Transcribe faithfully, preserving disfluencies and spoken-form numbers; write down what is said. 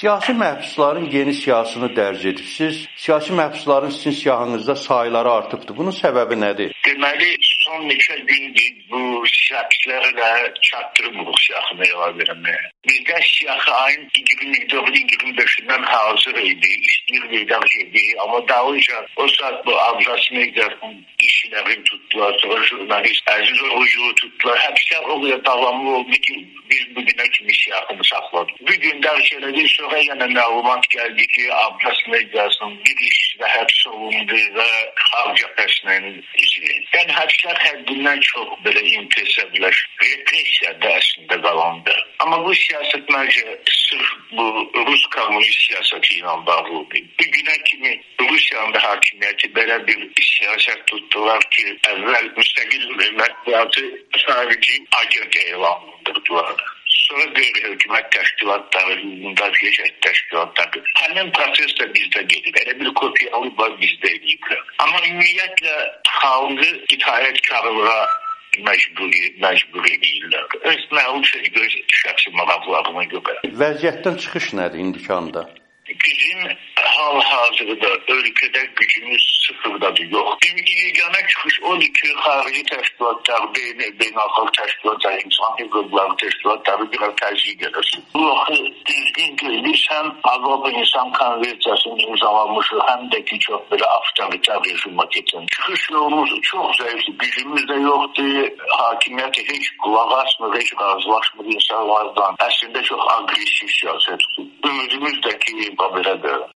Siyasi məhbusların yeni siyasını dərc edirsiniz. Siyasi məhbusların sizin siyahınızda sayıları artıbdır. Bunun səbəbi nədir? Deməli, son neçə gündür bu şəxslərlə çatdırmırıq siyahını eva verməyə. Bizdə siyahı ayın iyirmi dördü iyirmi beşindən hazır idi, istəyir vedaq idi. Amma dalınca o saat bu Abzas Medya'nın işçilərini tutdular, sonra jurnalist Əziz Orucu tutdular. Həbslər oraya davamlı oldu ki, biz bugünə kimi siyahını saxladık. Bir gün dərkələdik, sonra yenə məlumat gəldi ki, Abzas Medya'sının bir işçidə həbs olundu və xalq cəbhəsinin üzvü. Yəni, həbslər həddindən çox belə impresəbləş, repressiyada əslində qalandı. Amma bu siyasət məncə sırf bu Rus kommunist siyasəti ilə bağlıdır. Bir günə kimi Rusiyanın da hakimiyyəti belə bir siyasət tutdular ki, əvvəl müstəqil mətbuatı xarici agent elan etdirdiler. Sonra qeyri-hökumət təşkilatları, müdafiə təşkilatları. Həmin proses də bizdə gedir. Elə bir kopyalı var bizdə ediblər. Amma ümumiyyətlə xalqı itaətkarlığa məcbur, məcbur edirlər. Öz məlum şey, göz şəxsi maraqlarına görə. Vəziyyətdən çıxış nədir indiki anda? Bizim hal-hazırda ölkədə gücümüz sıfırdadır, yox. Yeganə çıxış odur ki, xarici təşkilatlar, beynəlxalq təşkilatlar, insan hüquqları təşkilatları biraz təzyiq edəsin. Bu vaxtı düzgün görülürsən, Avropa İnsan Konvensiyasını imzalamışıq, həm də ki, çox belə avtoritar rejimə keçin. Çıxış yolumuz çox zəifdir, gücümüz də yoxdur, hakimiyyəti heç qulaq asmır, heç razılaşmır insanlardan. Əslində çox aqressiv siyasət tutur. Ümidimiz də ki, belədir.